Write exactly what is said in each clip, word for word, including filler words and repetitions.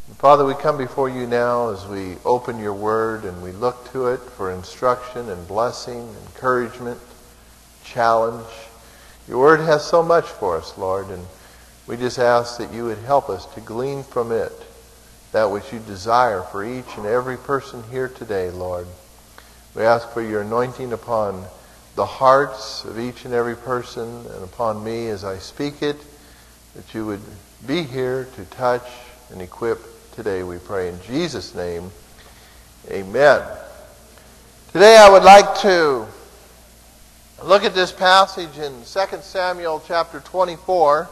Father, we come before you now as we open your word and we look to it for instruction and blessing, encouragement, challenge. Your word has so much for us, Lord, and we just ask that you would help us to glean from it that which you desire for each and every person here today, Lord. We ask for your anointing upon the hearts of each and every person and upon me as I speak it, that you would be here to touch and equip today, we pray in Jesus' name. Amen. Today I would like to look at this passage in Second Samuel chapter twenty-four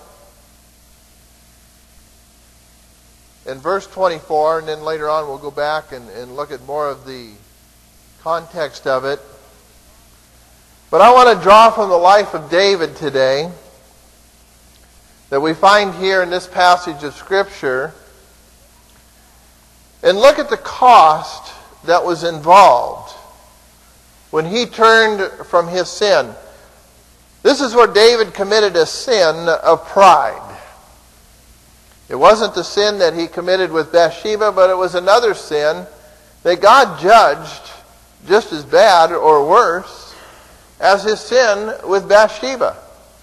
and verse twenty-four, and then later on we'll go back and, and look at more of the context of it. But I want to draw from the life of David today that we find here in this passage of Scripture and look at the cost that was involved when he turned from his sin. This is where David committed a sin of pride. It wasn't the sin that he committed with Bathsheba, but it was another sin that God judged just as bad or worse as his sin with Bathsheba.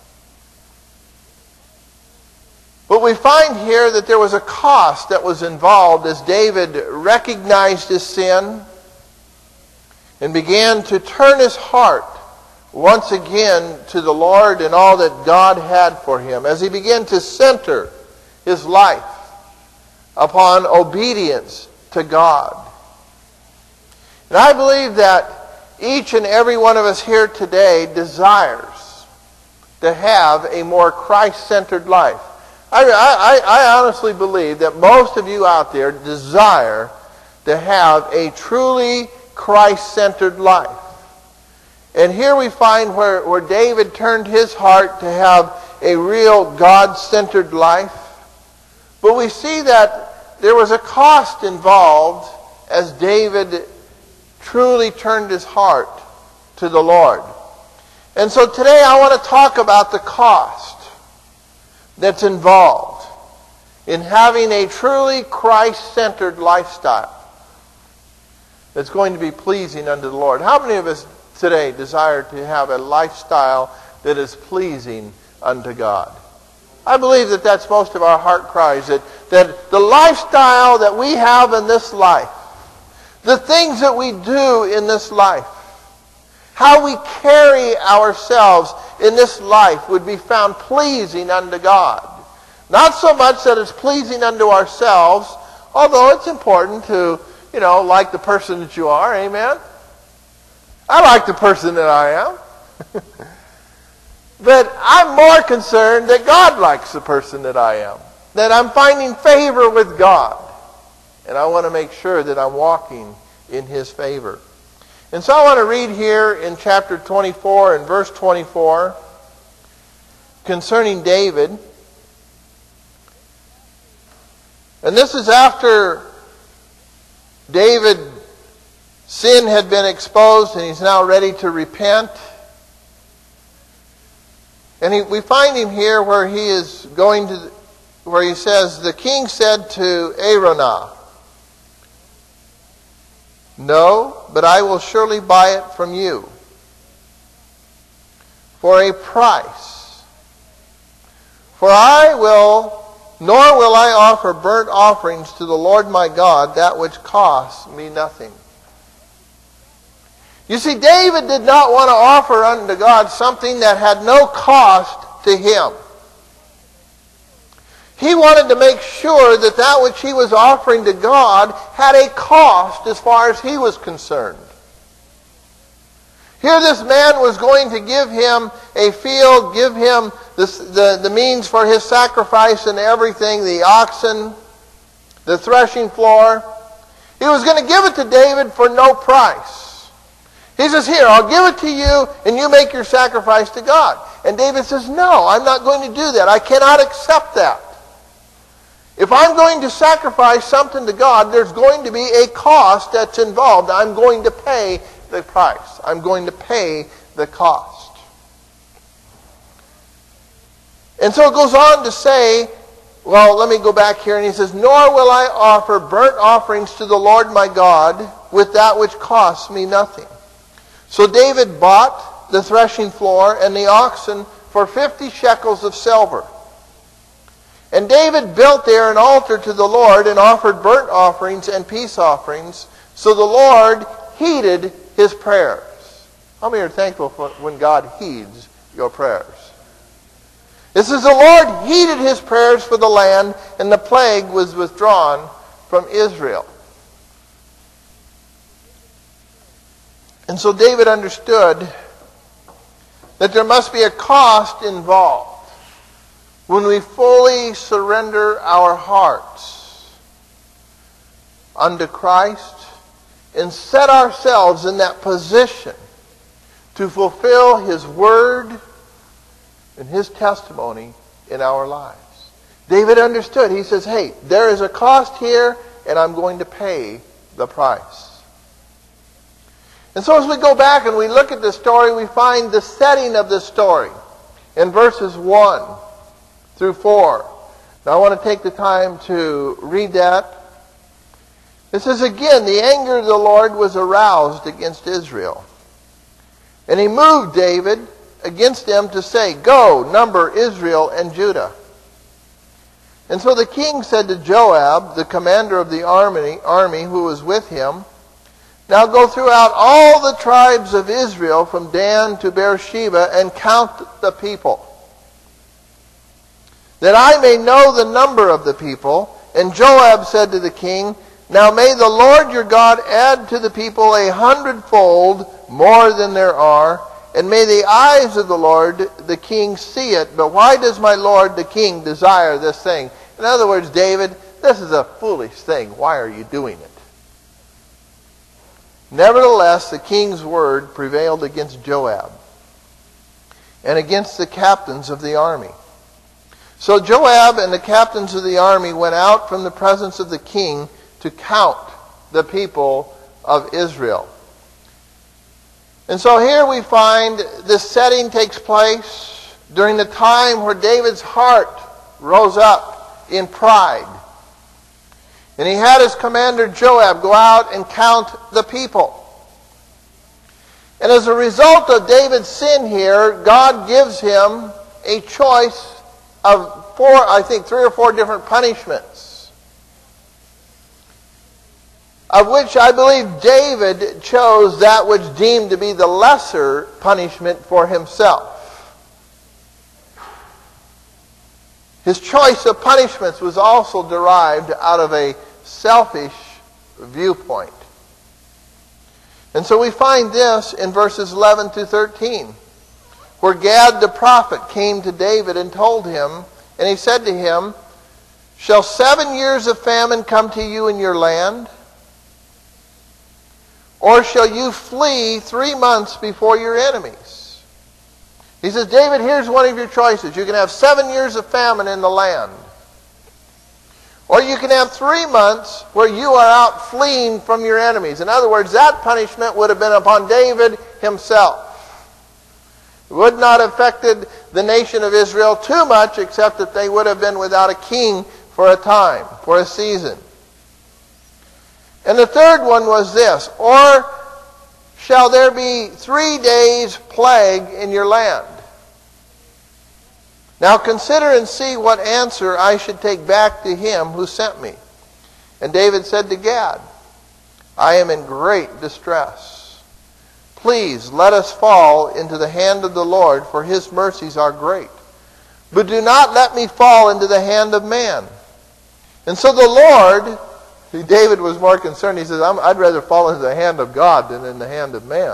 But we find here that there was a cost that was involved as David recognized his sin and began to turn his heart once again to the Lord and all that God had for him, as he began to center his life upon obedience to God. And I believe that each and every one of us here today desires to have a more Christ-centered life. I, I, I honestly believe that most of you out there desire to have a truly Christ-centered life. And here we find where, where David turned his heart to have a real God-centered life. But we see that there was a cost involved as David truly turned his heart to the Lord. And so today I want to talk about the cost that's involved in having a truly Christ-centered lifestyle that's going to be pleasing unto the Lord. How many of us today desire to have a lifestyle that is pleasing unto God? I believe that that's most of our heart cries, that, that the lifestyle that we have in this life, the things that we do in this life, how we carry ourselves in this life would be found pleasing unto God. Not so much that it's pleasing unto ourselves, although it's important to, you know, like the person that you are, amen? I like the person that I am. But I'm more concerned that God likes the person that I am. That I'm finding favor with God. And I want to make sure that I'm walking in His favor. And so I want to read here in chapter twenty-four and verse twenty-four concerning David. And this is after David's sin had been exposed and he's now ready to repent. And he, we find him here where he is going to, where he says, the king said to Araunah, "No, but I will surely buy it from you for a price. For I will, nor will I offer burnt offerings to the Lord my God, that which costs me nothing." You see, David did not want to offer unto God something that had no cost to him. He wanted to make sure that that which he was offering to God had a cost as far as he was concerned. Here this man was going to give him a field, give him the, the, the means for his sacrifice and everything, the oxen, the threshing floor. He was going to give it to David for no price. He says, "Here, I'll give it to you and you make your sacrifice to God." And David says, "No, I'm not going to do that. I cannot accept that. If I'm going to sacrifice something to God, there's going to be a cost that's involved. I'm going to pay the price. I'm going to pay the cost." And so it goes on to say, well, let me go back here, and he says, nor will I offer burnt offerings to the Lord my God with that which costs me nothing. So David bought the threshing floor and the oxen for fifty shekels of silver. And David built there an altar to the Lord and offered burnt offerings and peace offerings. So the Lord heeded his prayers. How many are thankful for when God heeds your prayers? It says the Lord heeded his prayers for the land, and the plague was withdrawn from Israel. And so David understood that there must be a cost involved when we fully surrender our hearts unto Christ and set ourselves in that position to fulfill his word and his testimony in our lives. David understood. He says, hey, there is a cost here, and I'm going to pay the price. And so as we go back and we look at the story, we find the setting of the story in verses one through four. Now I want to take the time to read that. It says, again, the anger of the Lord was aroused against Israel. And he moved David against them to say, go, number Israel and Judah. And so the king said to Joab, the commander of the army, army who was with him, now go throughout all the tribes of Israel from Dan to Beersheba and count the people, that I may know the number of the people. And Joab said to the king, now may the Lord your God add to the people a hundredfold more than there are, and may the eyes of the Lord the king see it. But why does my lord the king desire this thing? In other words, David, this is a foolish thing. Why are you doing it? Nevertheless, the king's word prevailed against Joab and against the captains of the army. So Joab and the captains of the army went out from the presence of the king to count the people of Israel. And so here we find this setting takes place during the time where David's heart rose up in pride. And he had his commander Joab go out and count the people. And as a result of David's sin here, God gives him a choice of four, I think three or four different punishments, of which I believe David chose that which deemed to be the lesser punishment for himself. His choice of punishments was also derived out of a selfish viewpoint. And so we find this in verses eleven to thirteen, where Gad the prophet came to David and told him, and he said to him, shall seven years of famine come to you in your land? Or shall you flee three months before your enemies? He says, David, here's one of your choices. You can have seven years of famine in the land. Or you can have three months where you are out fleeing from your enemies. In other words, that punishment would have been upon David himself. It would not have affected the nation of Israel too much, except that they would have been without a king for a time, for a season. And the third one was this, or shall there be three days plague in your land? Now consider and see what answer I should take back to him who sent me. And David said to Gad, I am in great distress. Please let us fall into the hand of the Lord, for his mercies are great. But do not let me fall into the hand of man. And so the Lord, David was more concerned. He says, I'd rather fall into the hand of God than in the hand of man.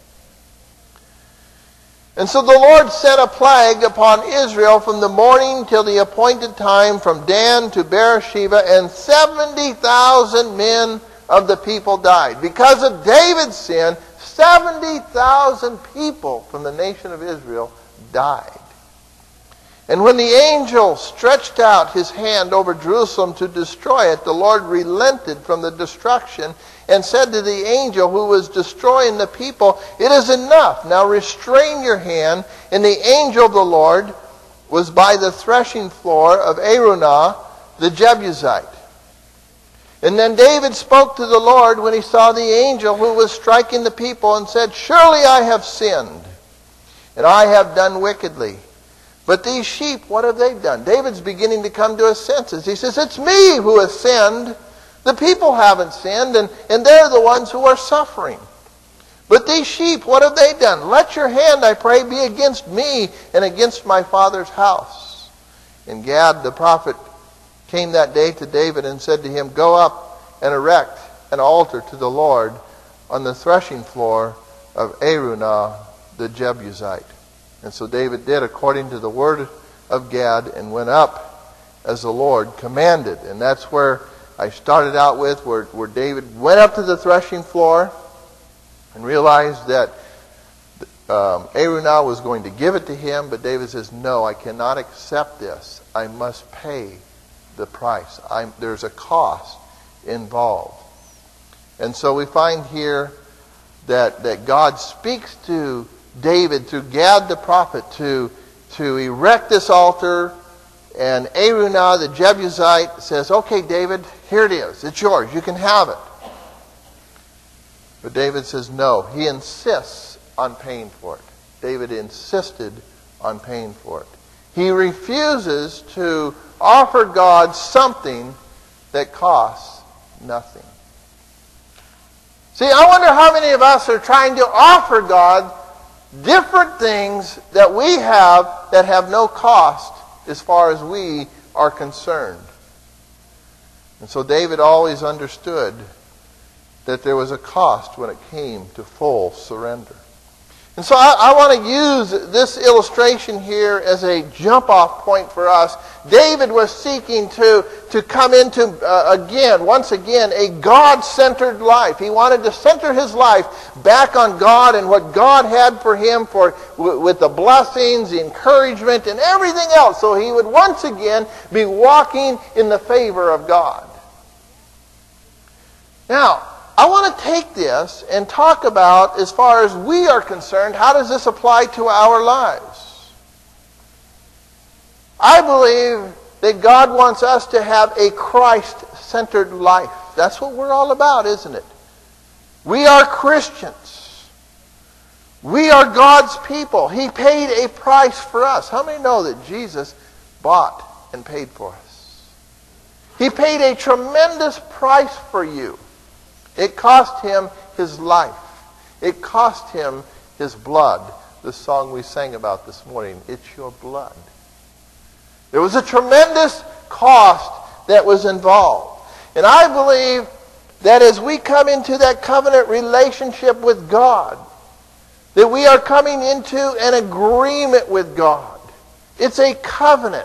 And so the Lord sent a plague upon Israel from the morning till the appointed time, from Dan to Beersheba, and seventy thousand men of the people died. Because of David's sin, seventy thousand people from the nation of Israel died. And when the angel stretched out his hand over Jerusalem to destroy it, the Lord relented from the destruction and said to the angel who was destroying the people, it is enough. Now restrain your hand. And the angel of the Lord was by the threshing floor of Araunah the Jebusite. And then David spoke to the Lord when he saw the angel who was striking the people and said, "Surely I have sinned, and I have done wickedly. But these sheep, what have they done?" David's beginning to come to his senses. He says, "It's me who has sinned. The people haven't sinned, and, and they're the ones who are suffering. But these sheep, what have they done? Let your hand, I pray, be against me and against my father's house." And Gad the prophet came that day to David and said to him, "Go up and erect an altar to the Lord on the threshing floor of Araunah the Jebusite." And so David did according to the word of Gad and went up as the Lord commanded. And that's where I started out with, where, where David went up to the threshing floor and realized that um, Araunah was going to give it to him. But David says, "No, I cannot accept this. I must pay the price. I'm, there's a cost involved." And so we find here that, that God speaks to David through Gad the prophet to, to erect this altar. And Araunah the Jebusite says, "Okay, David, here it is. It's yours. You can have it." But David says no. He insists on paying for it. David insisted on paying for it. He refuses to offer God something that costs nothing. See, I wonder how many of us are trying to offer God different things that we have that have no cost as far as we are concerned. And so David always understood that there was a cost when it came to full surrender. And so I, I want to use this illustration here as a jump-off point for us. David was seeking to, to come into, uh, again, once again, a God-centered life. He wanted to center his life back on God and what God had for him for w- with the blessings, the encouragement, and everything else. So he would once again be walking in the favor of God. Now, I want to take this and talk about, as far as we are concerned, how does this apply to our lives? I believe that God wants us to have a Christ-centered life. That's what we're all about, isn't it? We are Christians. We are God's people. He paid a price for us. How many know that Jesus bought and paid for us? He paid a tremendous price for you. It cost him his life. It cost him his blood. The song we sang about this morning, "It's Your Blood." There was a tremendous cost that was involved. And I believe that as we come into that covenant relationship with God, that we are coming into an agreement with God. It's a covenant.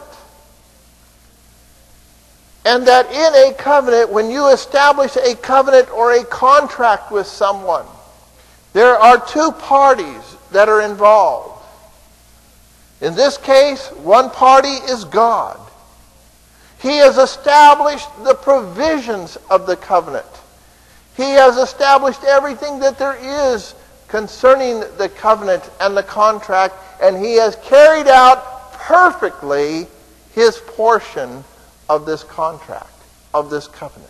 And that in a covenant, when you establish a covenant or a contract with someone, there are two parties that are involved. In this case, one party is God. He has established the provisions of the covenant. He has established everything that there is concerning the covenant and the contract, and he has carried out perfectly his portion of this contract, of this covenant.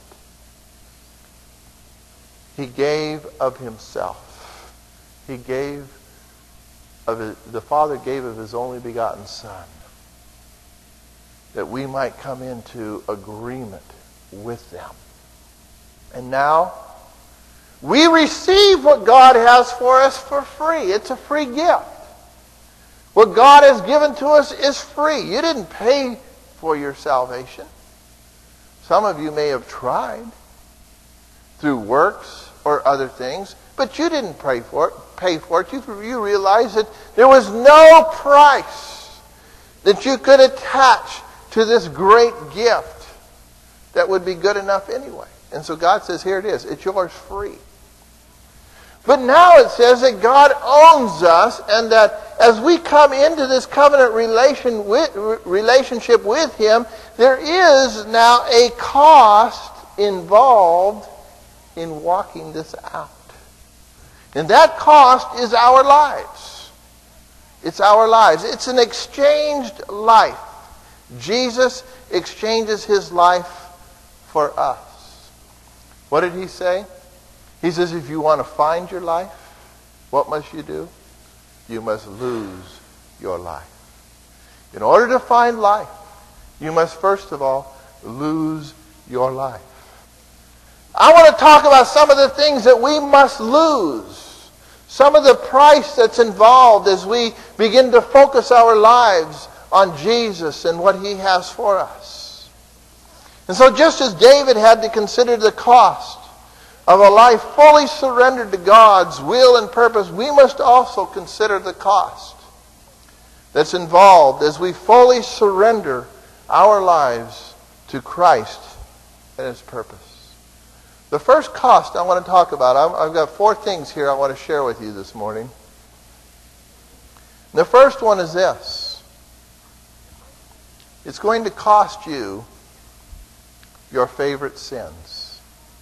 He gave of himself. He gave of his, the Father gave of his only begotten Son, that we might come into agreement with them. And now we receive what God has for us for free. It's a free gift. What God has given to us is free. You didn't pay for your salvation. Some of you may have tried through works or other things, but you didn't pay for it. Pay for it. You, you realize that there was no price that you could attach to this great gift that would be good enough anyway. And so God says, here it is. It's yours free. But now it says that God owns us, and that as we come into this covenant relation with, relationship with him, there is now a cost involved in walking this out. And that cost is our lives. It's our lives. It's an exchanged life. Jesus exchanges his life for us. What did he say? He says, if you want to find your life, what must you do? You must lose your life. In order to find life, you must first of all lose your life. I want to talk about some of the things that we must lose. Some of the price that's involved as we begin to focus our lives on Jesus and what he has for us. And so just as David had to consider the cost of a life fully surrendered to God's will and purpose, we must also consider the cost that's involved as we fully surrender our lives to Christ and his purpose. The first cost I want to talk about, I've got four things here I want to share with you this morning. The first one is this. It's going to cost you your favorite sins.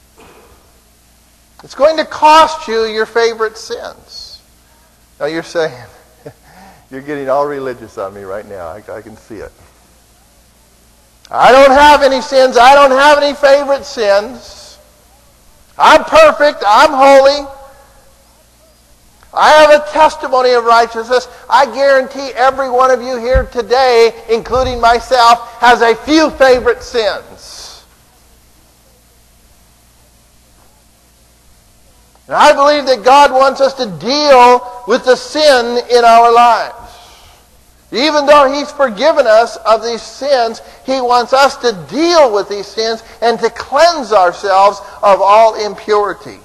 It's going to cost you your favorite sins. Now you're saying, you're getting all religious on me right now. I, I can see it. I don't have any sins. I don't have any favorite sins. I'm perfect. I'm holy. I have a testimony of righteousness. I guarantee every one of you here today, including myself, has a few favorite sins. And I believe that God wants us to deal with the sin in our lives. Even though he's forgiven us of these sins, he wants us to deal with these sins and to cleanse ourselves of all impurity.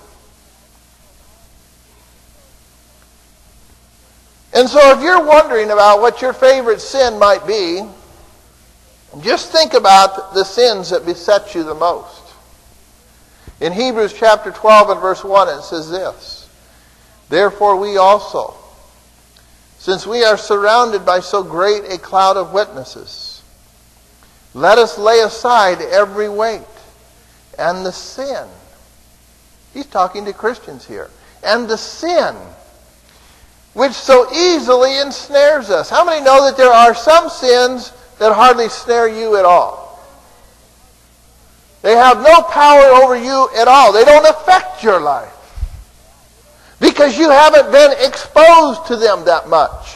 And so if you're wondering about what your favorite sin might be, just think about the sins that beset you the most. In Hebrews chapter twelve and verse one it says this, therefore we also, since we are surrounded by so great a cloud of witnesses, let us lay aside every weight and the sin. He's talking to Christians here. And the sin which so easily ensnares us. How many know that there are some sins that hardly snare you at all? They have no power over you at all. They don't affect your life. Because you haven't been exposed to them that much.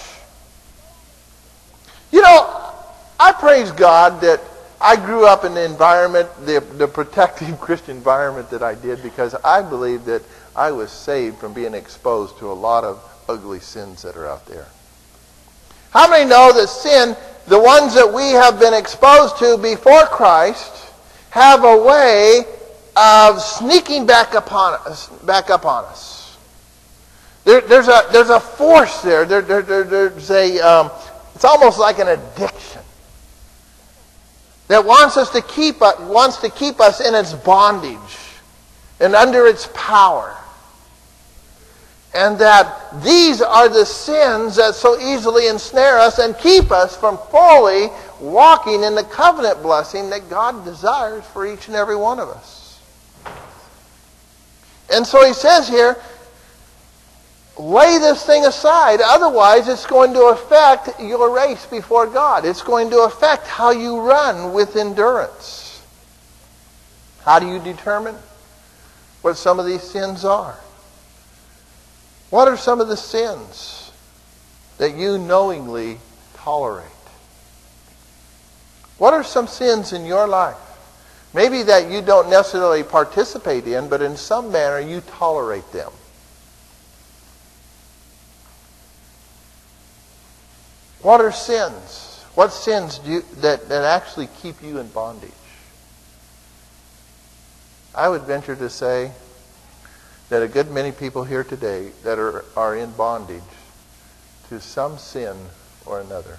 You know, I praise God that I grew up in the environment, the, the protective Christian environment that I did, because I believe that I was saved from being exposed to a lot of ugly sins that are out there. How many know that sin, the ones that we have been exposed to before Christ, have a way of sneaking back upon us, back up on us? There, there's a there's a force there. There, there, there there's a um, it's almost like an addiction that wants us to keep uh, wants to keep us in its bondage and under its power. And that these are the sins that so easily ensnare us and keep us from fully walking in the covenant blessing that God desires for each and every one of us. And so he says here, lay this thing aside. Otherwise, it's going to affect your race before God. It's going to affect how you run with endurance. How do you determine what some of these sins are? What are some of the sins that you knowingly tolerate? What are some sins in your life? Maybe that you don't necessarily participate in, but in some manner you tolerate them. What are sins? What sins do you, that, that actually keep you in bondage? I would venture to say that a good many people here today that are, are in bondage to some sin or another.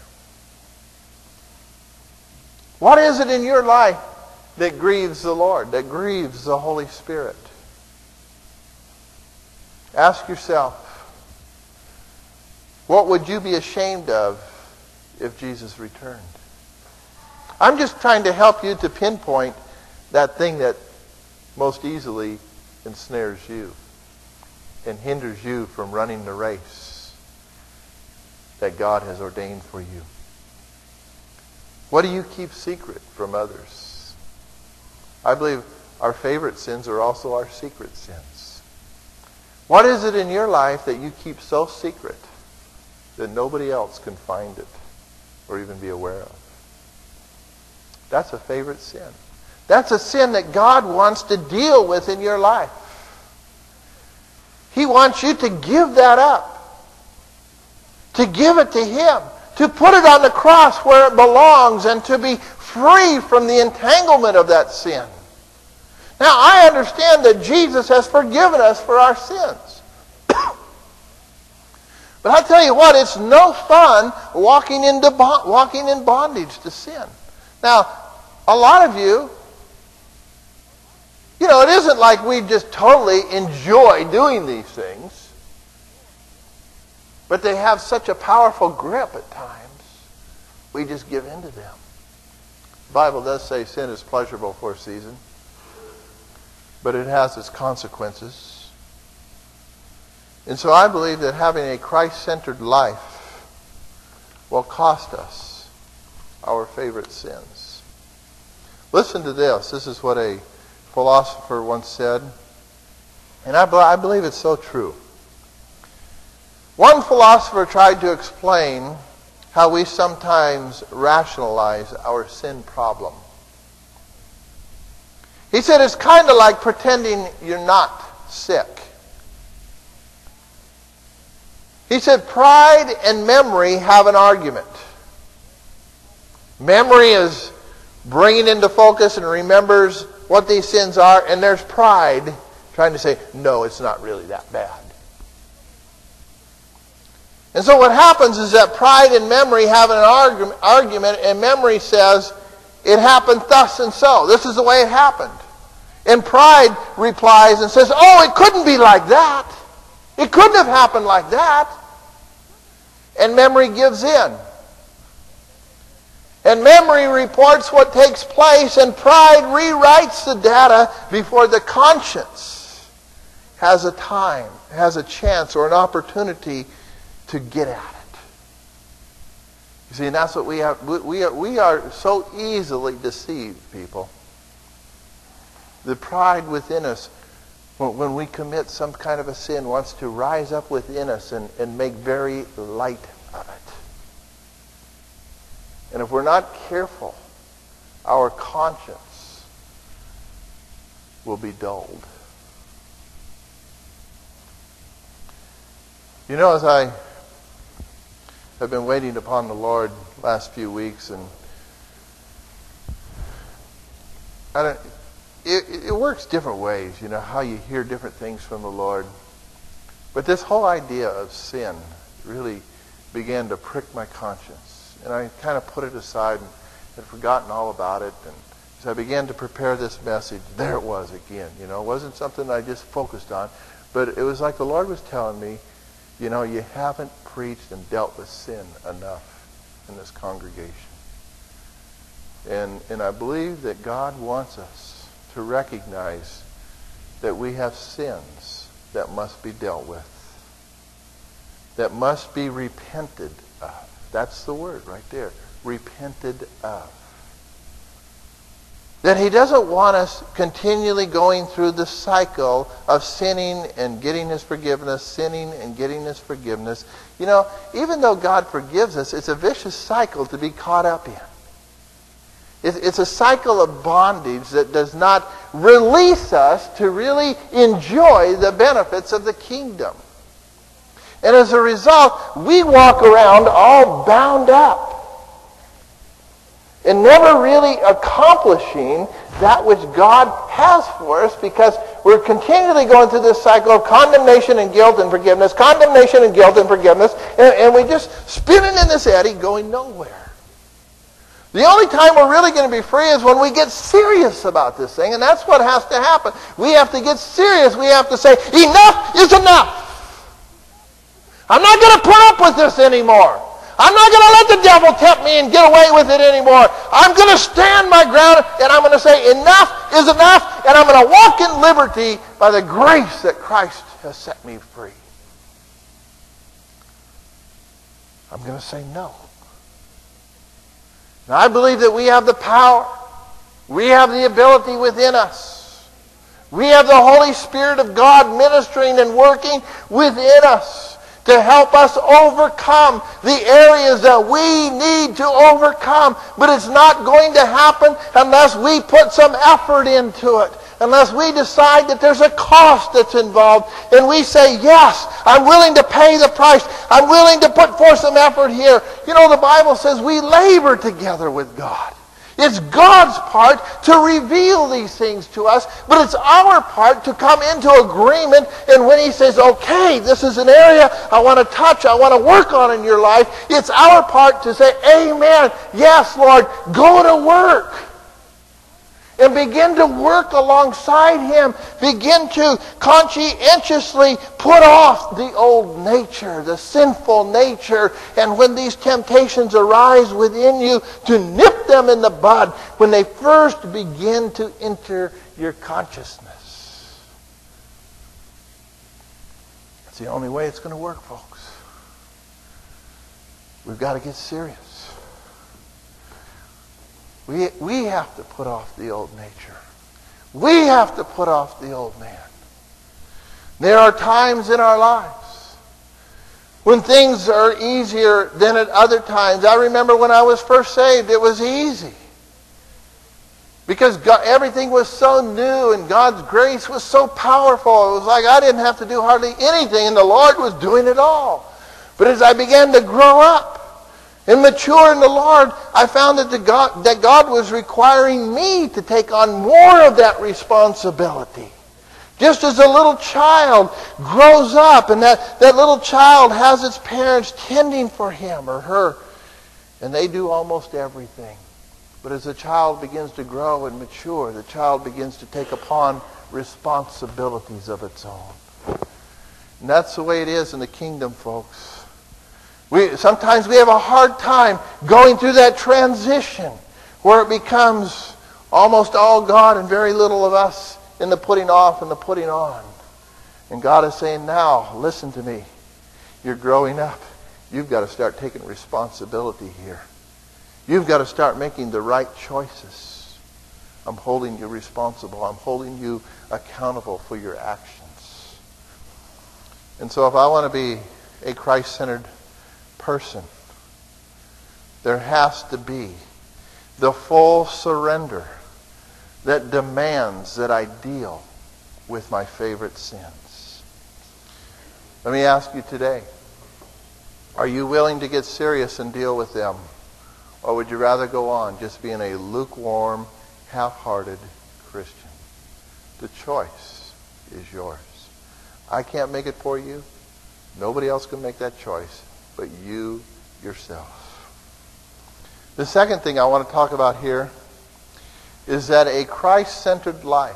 What is it in your life that grieves the Lord, that grieves the Holy Spirit? Ask yourself, what would you be ashamed of if Jesus returned? I'm just trying to help you to pinpoint that thing that most easily ensnares you and hinders you from running the race that God has ordained for you? What do you keep secret from others? I believe our favorite sins are also our secret sins. What is it in your life that you keep so secret that nobody else can find it or even be aware of? That's a favorite sin. That's a sin that God wants to deal with in your life. He wants you to give that up. To give it to Him. To put it on the cross where it belongs and to be free from the entanglement of that sin. Now, I understand that Jesus has forgiven us for our sins. But I'll tell you what, it's no fun walking, into bo- walking in bondage to sin. Now, a lot of you, you know, it isn't like we just totally enjoy doing these things. But they have such a powerful grip at times, we just give in to them. The Bible does say sin is pleasurable for a season, but it has its consequences. And so I believe that having a Christ-centered life will cost us our favorite sins. Listen to this. This is what a philosopher once said, and I, I believe it's so true. One philosopher tried to explain how we sometimes rationalize our sin problem. He said it's kind of like pretending you're not sick. He said pride and memory have an argument. Memory is bringing into focus and remembers what these sins are, and there's pride trying to say, no, it's not really that bad. And so what happens is that pride and memory have an argu- argument, and memory says, it happened thus and so. This is the way it happened. And pride replies and says, oh, it couldn't be like that. It couldn't have happened like that. And memory gives in. And memory reports what takes place, and pride rewrites the data before the conscience has a time, has a chance or an opportunity to get at it. You see, and that's what we have. We are, we are so easily deceived, people. The pride within us, when we commit some kind of a sin, wants to rise up within us and, and make very light of it. And if we're not careful, our conscience will be dulled. You know, as I have been waiting upon the Lord last few weeks, and I don't, it, it works different ways, you know, how you hear different things from the Lord. But this whole idea of sin really began to prick my conscience. And I kind of put it aside and had forgotten all about it. And as I began to prepare this message, there it was again. You know, it wasn't something I just focused on, but it was like the Lord was telling me, you know, you haven't preached and dealt with sin enough in this congregation. And, and I believe that God wants us to recognize that we have sins that must be dealt with, that must be repented of. That's the word right there. Repented of. That He doesn't want us continually going through the cycle of sinning and getting His forgiveness, sinning and getting His forgiveness. You know, even though God forgives us, it's a vicious cycle to be caught up in. It's a cycle of bondage that does not release us to really enjoy the benefits of the kingdom. And as a result, we walk around all bound up and never really accomplishing that which God has for us, because we're continually going through this cycle of condemnation and guilt and forgiveness, condemnation and guilt and forgiveness, and, and we're just spinning in this eddy going nowhere. The only time we're really going to be free is when we get serious about this thing, and that's what has to happen. We have to get serious. We have to say, enough is enough. I'm not going to put up with this anymore. I'm not going to let the devil tempt me and get away with it anymore. I'm going to stand my ground, and I'm going to say enough is enough, and I'm going to walk in liberty by the grace that Christ has set me free. I'm going to say no. And I believe that we have the power. We have the ability within us. We have the Holy Spirit of God ministering and working within us to help us overcome the areas that we need to overcome. But it's not going to happen unless we put some effort into it. Unless we decide that there's a cost that's involved. And we say, yes, I'm willing to pay the price. I'm willing to put forth some effort here. You know, the Bible says we labor together with God. It's God's part to reveal these things to us, but it's our part to come into agreement. And when He says, okay, this is an area I want to touch, I want to work on in your life, it's our part to say, amen, yes, Lord, go to work. And begin to work alongside Him. Begin to conscientiously put off the old nature, the sinful nature. And when these temptations arise within you, to nip them in the bud when they first begin to enter your consciousness. That's the only way it's going to work, folks. We've got to get serious. We, we have to put off the old nature. We have to put off the old man. There are times in our lives when things are easier than at other times. I remember when I was first saved, it was easy. Because God, everything was so new and God's grace was so powerful. It was like I didn't have to do hardly anything and the Lord was doing it all. But as I began to grow up and mature in the Lord, I found that, the God, that God was requiring me to take on more of that responsibility. Just as a little child grows up and that, that little child has its parents tending for him or her, and they do almost everything. But as the child begins to grow and mature, the child begins to take upon responsibilities of its own. And that's the way it is in the kingdom, folks. We, sometimes we have a hard time going through that transition where it becomes almost all God and very little of us in the putting off and the putting on. And God is saying, now, listen to me. You're growing up. You've got to start taking responsibility here. You've got to start making the right choices. I'm holding you responsible. I'm holding you accountable for your actions. And so if I want to be a Christ-centered person, there has to be the full surrender that demands that I deal with my favorite sins. Let me ask you today, are you willing to get serious and deal with them? Or would you rather go on just being a lukewarm, half-hearted Christian? The choice is yours. I can't make it for you. Nobody else can make that choice but you yourself. The second thing I want to talk about here is that a Christ-centered life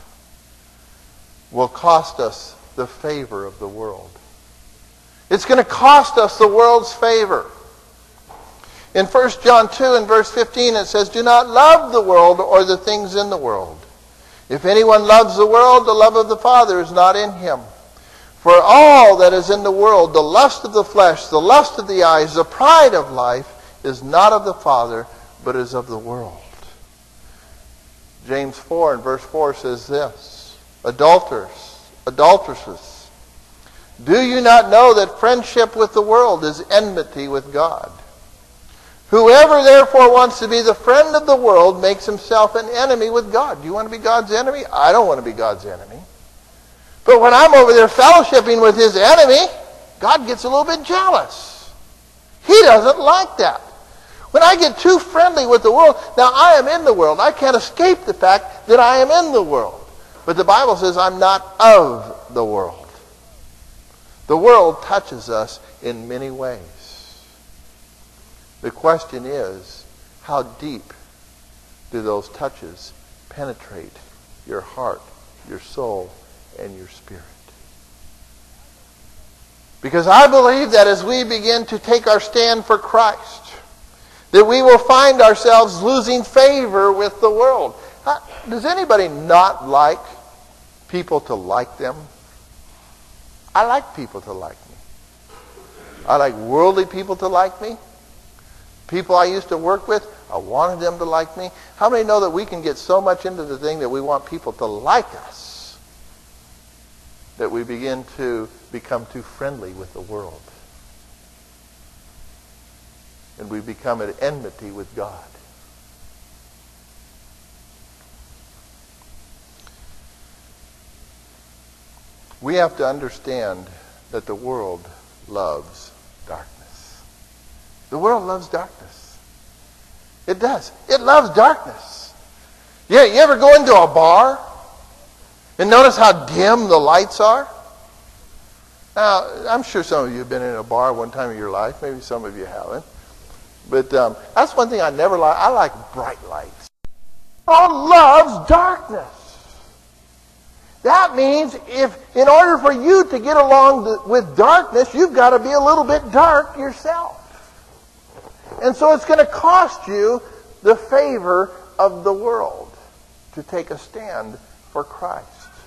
will cost us the favor of the world. It's going to cost us the world's favor. In First John two and verse fifteen it says, do not love the world or the things in the world. If anyone loves the world, the love of the Father is not in him. For all that is in the world, the lust of the flesh, the lust of the eyes, the pride of life, is not of the Father, but is of the world. James four and verse four says this, Adulterers, adulteresses, do you not know that friendship with the world is enmity with God? Whoever therefore wants to be the friend of the world makes himself an enemy with God. Do you want to be God's enemy? I don't want to be God's enemy. But when I'm over there fellowshipping with his enemy, God gets a little bit jealous. He doesn't like that. When I get too friendly with the world, now I am in the world. I can't escape the fact that I am in the world. But the Bible says I'm not of the world. The world touches us in many ways. The question is, how deep do those touches penetrate your heart, your soul, and your spirit? Because I believe that as we begin to take our stand for Christ, that we will find ourselves losing favor with the world. Does anybody not like people to like them? I like people to like me. I like worldly people to like me. People I used to work with, I wanted them to like me. How many know that we can get so much into the thing that we want people to like us that we begin to become too friendly with the world? And we become at enmity with God. We have to understand that the world loves darkness. The world loves darkness. It does. It loves darkness. Yeah, you ever go into a bar and notice how dim the lights are? Now, I'm sure some of you have been in a bar one time in your life. Maybe some of you haven't. But um, that's one thing I never like. I like bright lights. God loves darkness. That means if, in order for you to get along the, with darkness, you've got to be a little bit dark yourself. And so it's going to cost you the favor of the world to take a stand for Christ.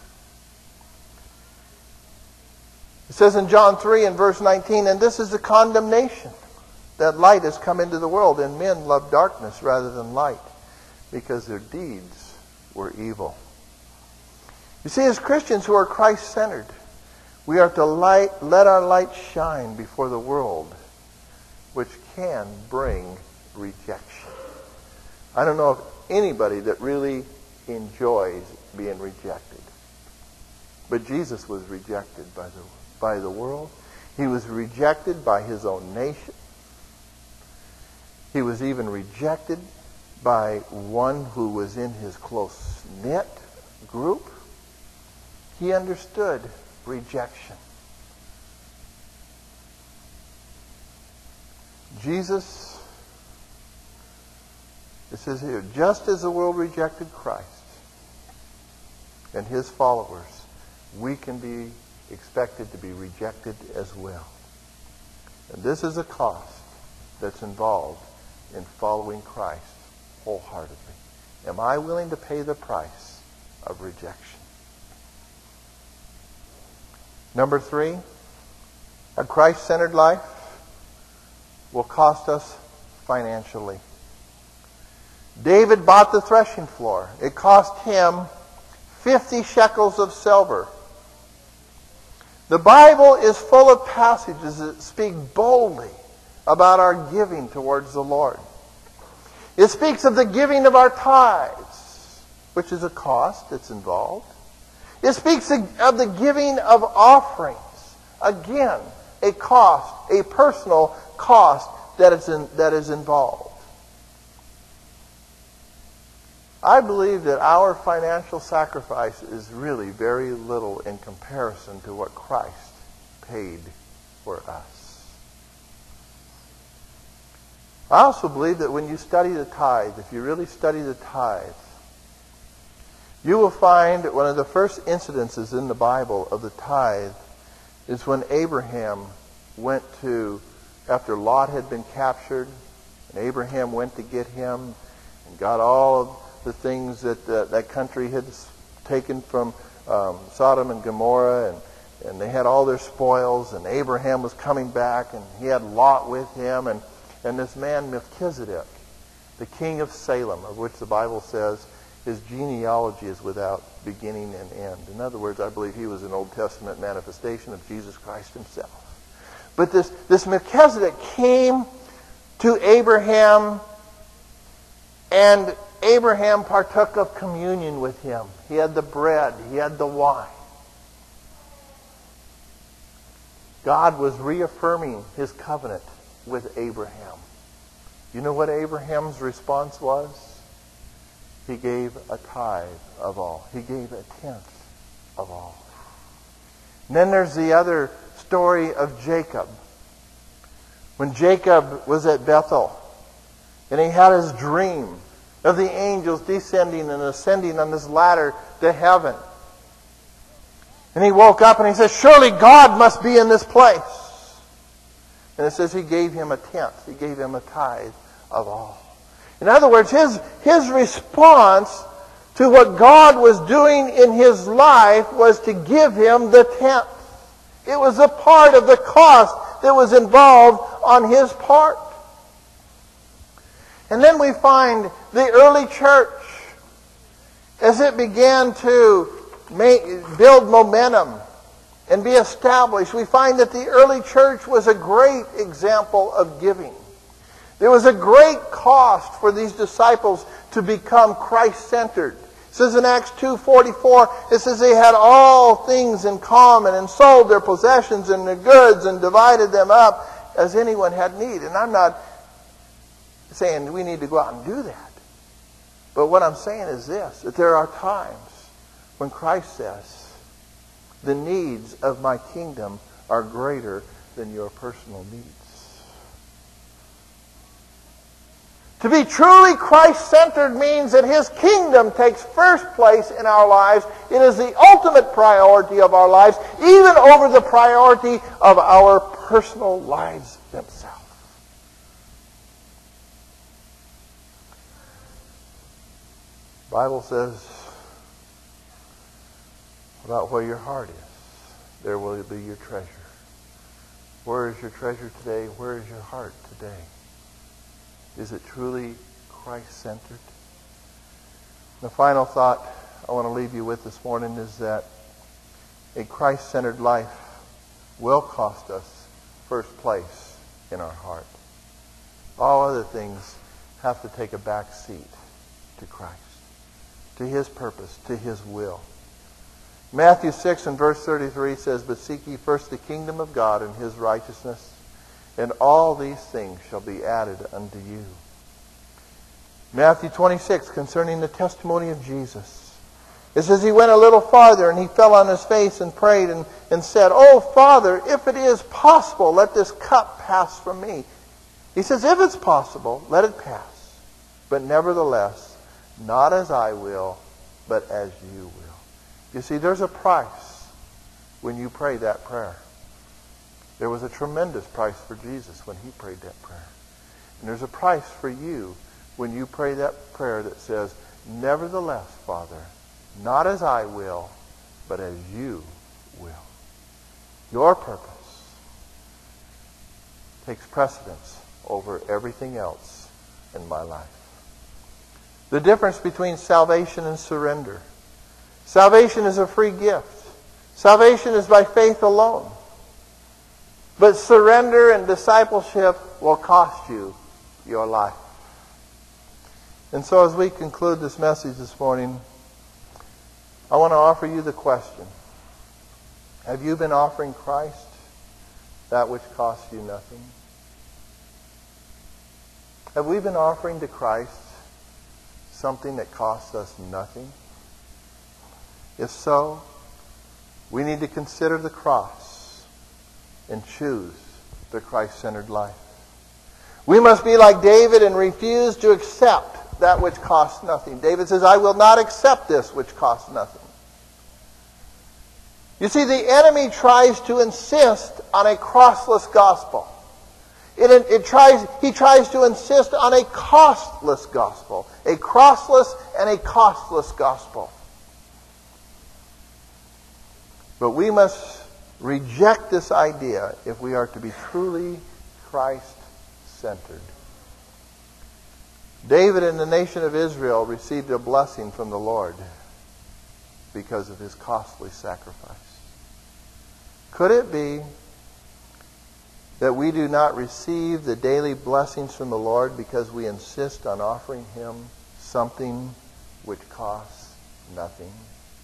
It says in John three and verse nineteen, and this is the condemnation, that light has come into the world, and men love darkness rather than light, because their deeds were evil. You see, as Christians who are Christ-centered, we are to light, let our light shine before the world, which can bring rejection. I don't know of anybody that really enjoys being rejected. But Jesus was rejected by the, by the world. He was rejected by his own nation. He was even rejected by one who was in his close-knit group. He understood rejection. Jesus, it says here, just as the world rejected Christ and his followers, we can be expected to be rejected as well. And this is a cost that's involved in following Christ wholeheartedly. Am I willing to pay the price of rejection? Number three, a Christ-centered life will cost us financially. David bought the threshing floor. It cost him fifty shekels of silver. The Bible is full of passages that speak boldly about our giving towards the Lord. It speaks of the giving of our tithes, which is a cost that's involved. It speaks of the giving of offerings. Again, a cost, a personal cost that is, in, that is involved. I believe that our financial sacrifice is really very little in comparison to what Christ paid for us. I also believe that when you study the tithe, if you really study the tithe, you will find one of the first incidences in the Bible of the tithe is when Abraham went to, after Lot had been captured, and Abraham went to get him and got all of the things that uh, that country had taken from um, Sodom and Gomorrah, and, and they had all their spoils, and Abraham was coming back, and he had Lot with him, and, and this man Melchizedek, the king of Salem, of which the Bible says his genealogy is without beginning and end. In other words, I believe he was an Old Testament manifestation of Jesus Christ himself. But this, this Melchizedek came to Abraham, and Abraham partook of communion with him. He had the bread. He had the wine. God was reaffirming his covenant with Abraham. You know what Abraham's response was? He gave a tithe of all. He gave a tenth of all. And then there's the other story of Jacob. When Jacob was at Bethel, and he had his dream of the angels descending and ascending on this ladder to heaven. And he woke up and he said, surely God must be in this place. And it says he gave him a tenth. He gave him a tithe of all. In other words, his, his response to what God was doing in his life was to give him the tenth. It was a part of the cost that was involved on his part. And then we find the early church, as it began to make, build momentum and be established, we find that the early church was a great example of giving. There was a great cost for these disciples to become Christ-centered. It says in Acts two forty-four, it says they had all things in common and sold their possessions and their goods and divided them up as anyone had need. And I'm not saying we need to go out and do that. But what I'm saying is this, that there are times when Christ says, the needs of my kingdom are greater than your personal needs. To be truly Christ-centered means that His kingdom takes first place in our lives. It is the ultimate priority of our lives, even over the priority of our personal lives themselves. The Bible says about where your heart is, there will be your treasure. Where is your treasure today? Where is your heart today? Is it truly Christ-centered? The final thought I want to leave you with this morning is that a Christ-centered life will cost us first place in our heart. All other things have to take a back seat to Christ, to His purpose, to His will. Matthew six and verse thirty-three says, "But seek ye first the kingdom of God and His righteousness, and all these things shall be added unto you." Matthew twenty-six, concerning the testimony of Jesus. It says, He went a little farther, and He fell on His face and prayed and, and said, "Oh, Father, if it is possible, let this cup pass from me." He says, if it's possible, let it pass. But nevertheless, not as I will, but as you will. You see, there's a price when you pray that prayer. There was a tremendous price for Jesus when He prayed that prayer. And there's a price for you when you pray that prayer that says, nevertheless, Father, not as I will, but as you will. Your purpose takes precedence over everything else in my life. The difference between salvation and surrender. Salvation is a free gift. Salvation is by faith alone. But surrender and discipleship will cost you your life. And so as we conclude this message this morning, I want to offer you the question. Have you been offering Christ that which costs you nothing? Have we been offering to Christ something that costs us nothing? If so, we need to consider the cross and choose the Christ-centered life. We must be like David and refuse to accept that which costs nothing. David says, I will not accept this which costs nothing. You see, the enemy tries to insist on a crossless gospel. It, it tries, he tries to insist on a costless gospel. A crossless and a costless gospel. But we must reject this idea if we are to be truly Christ-centered. David and the nation of Israel received a blessing from the Lord because of his costly sacrifice. Could it be that we do not receive the daily blessings from the Lord because we insist on offering Him something which costs nothing?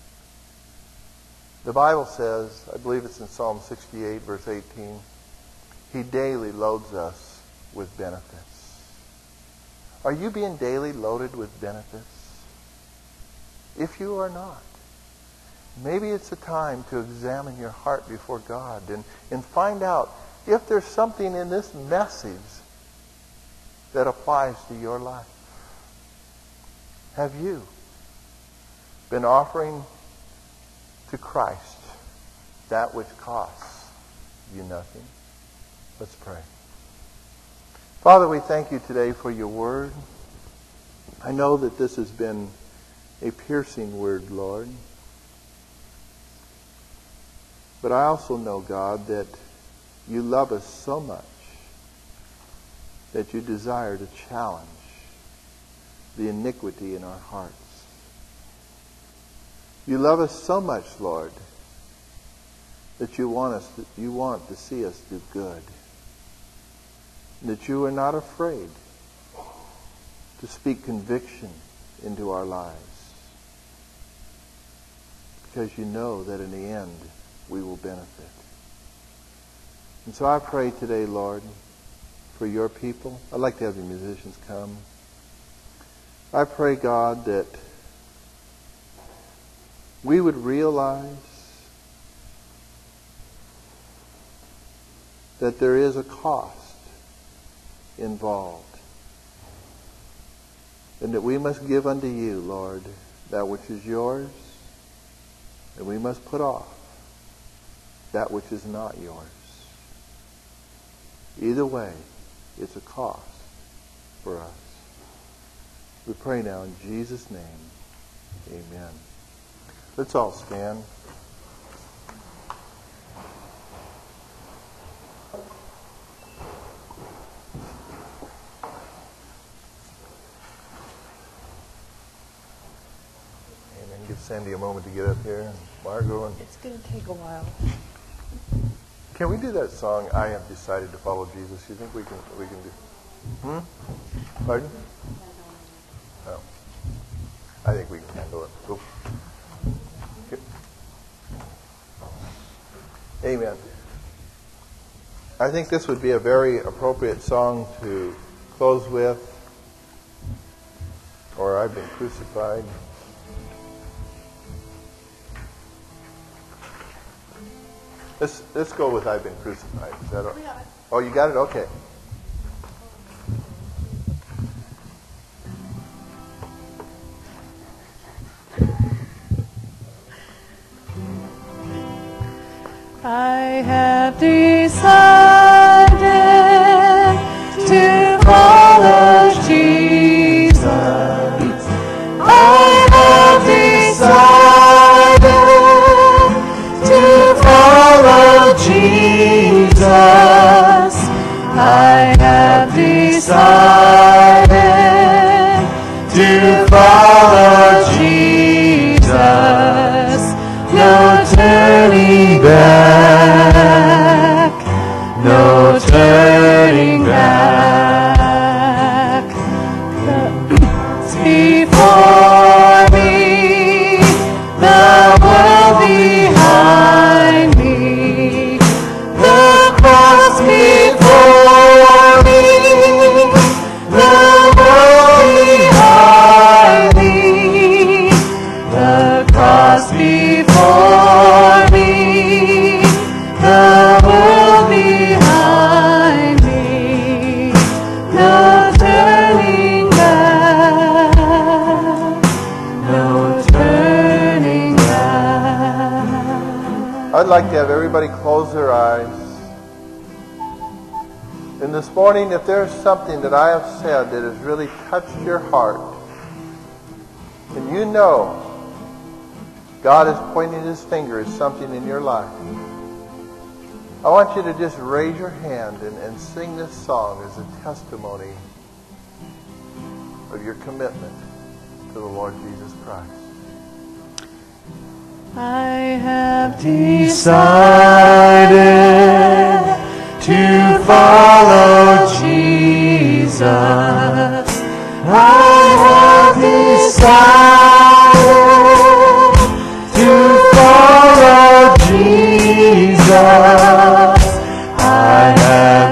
The Bible says, I believe it's in Psalm sixty-eight, verse eighteen, He daily loads us with benefits. Are you being daily loaded with benefits? If you are not, maybe it's a time to examine your heart before God and, and find out if there's something in this message that applies to your life. Have you been offering to Christ that which costs you nothing? Let's pray. Father, we thank you today for your word. I know that this has been a piercing word, Lord. But I also know, God, that you love us so much that you desire to challenge the iniquity in our hearts. You love us so much, Lord, that you want us to, you want to see us do good. And that you are not afraid to speak conviction into our lives. Because you know that in the end we will benefit. And so I pray today, Lord, for your people. I'd like to have the musicians come. I pray, God, that we would realize that there is a cost involved. And that we must give unto you, Lord, that which is yours, and we must put off that which is not yours. Either way, it's a cost for us. We pray now in Jesus' name. Amen. Let's all stand. Amen. Give Sandy a moment to get up here. Margot. And it's going to take a while. Can we do that song, I Have Decided to Follow Jesus? You think we can we can do? Hmm? Pardon? No. I think we can handle it. Oops. Okay. Amen. I think this would be a very appropriate song to close with. Or I've Been Crucified. Let's, let's go with I've Been Crucified. Is that all? We got it. Oh, you got it? Okay. I have decided to follow Jesus. I have decided to follow Jesus. I have decided to follow Jesus. No turning back, no turning back. Before me, the world behind me, the cross before me, the world behind me, the cross before me, the world behind me, no turning back, no turning back. I'd like to have everybody close their eyes. And this morning, if there's something that I have said that has really touched your heart, and you know God is pointing his finger at something in your life, I want you to just raise your hand and, and sing this song as a testimony of your commitment to the Lord Jesus Christ. I have decided to follow Jesus. I have decided to follow Jesus. I have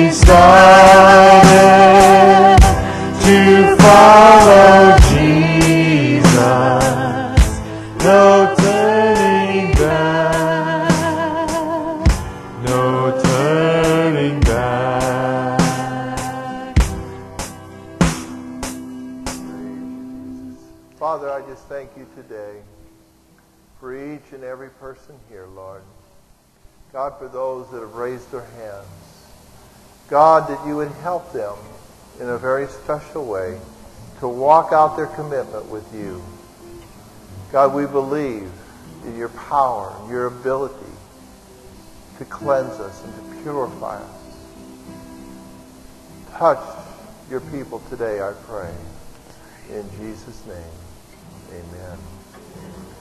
decided to follow Jesus. No turning back, no turning back. Father, I just thank you today for each and every person here, Lord. God, for those that have raised their hands. God, that you would help them in a very special way to walk out their commitment with you. God, we believe in your power and your ability to cleanse us and to purify us. Touch your people today, I pray. In Jesus' name, amen.